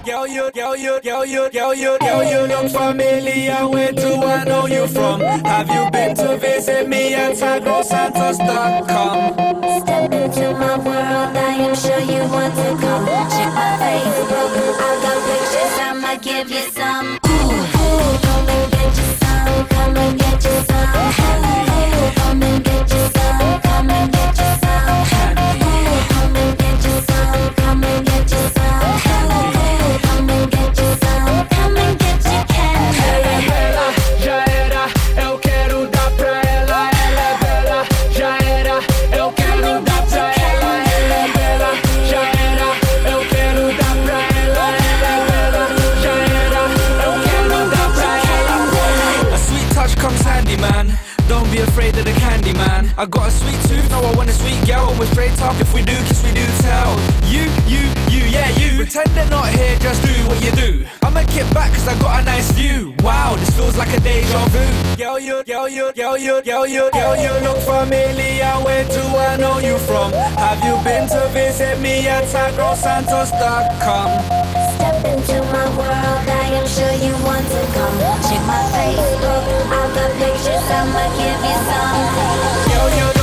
Girl, you look familiar. Where do I know you from? Have you been to visit me at TagroSantos.com? Step into my world, I am sure you want to come. Check my Facebook, I got pictures, I'ma give you some. Ooh, come and get you some, come and get you some. Ooh, come and get you some, come and get you some. Ooh, come and get you some, come and get you some. Ooh, come and get you some, come and get you candy. Ela já era, eu quero dar pra ela. Ela é bela, já era, eu quero dar pra ela. Ela é bela, já era, eu quero dar pra ela. Ela é bela, já era, eu quero dar pra ela. A sweet touch comes handy, man. Don't be afraid of the candy, man. I got a sweet tooth, no, I want a sweet girl. Always straight up, if we do kiss, we do tell. You, yeah, you. Pretend they're not here, just do what you do. I'ma kick back cause I got a nice view. Wow, this feels like a deja vu. Girl, you look familiar. Where do I know you from? Have you been to visit me at TagroSantos.com? Step into my world, I am sure you want to come. Check my Facebook, I've got pictures, I'ma give you some.